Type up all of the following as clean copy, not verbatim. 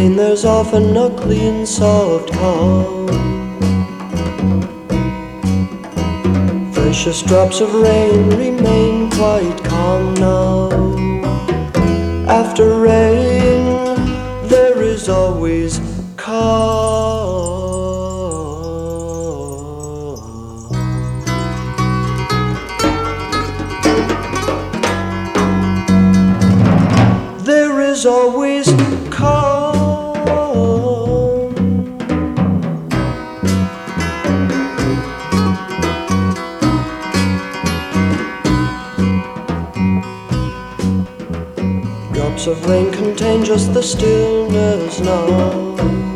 rain there's often a clean, soft calm. Precious drops of rain remain quite calm now. After rain there is always calm. There is always calm. Drops of rain contain just the stillness now.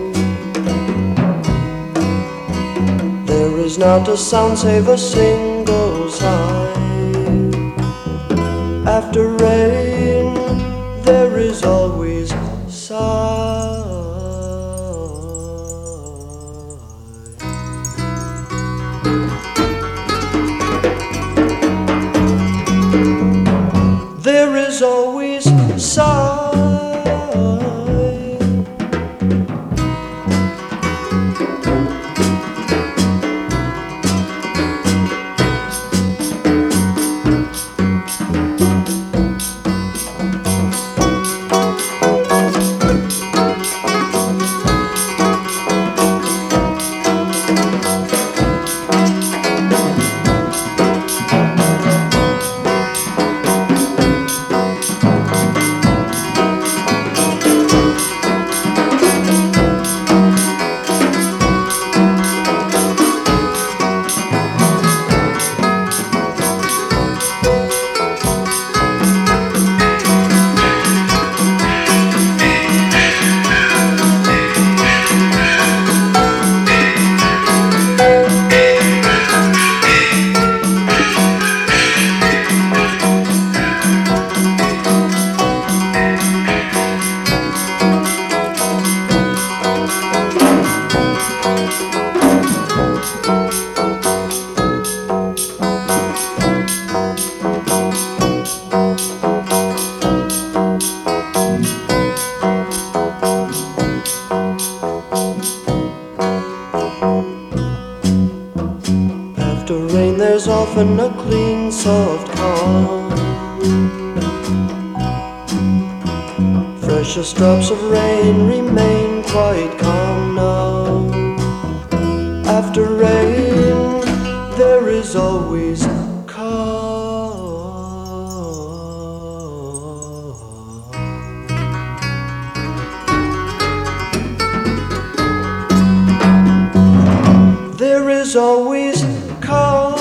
There is not a sound save a single sigh. After rain there is always sigh. There is always sigh. After rain there's often a clean, soft calm. Precious drops of rain remain quite calm now. After rain there is always calm. There is always calm.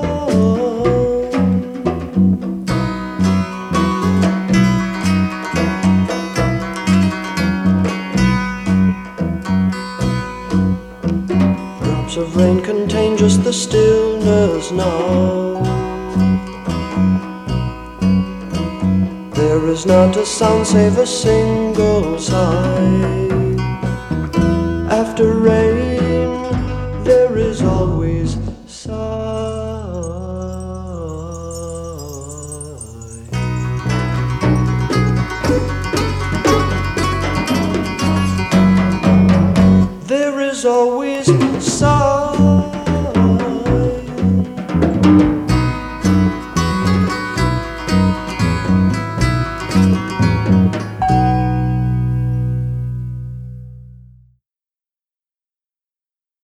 Drops of rain contain just the stillness now. There is not a sound save a single sigh. After rain there is always sigh. There is always sigh.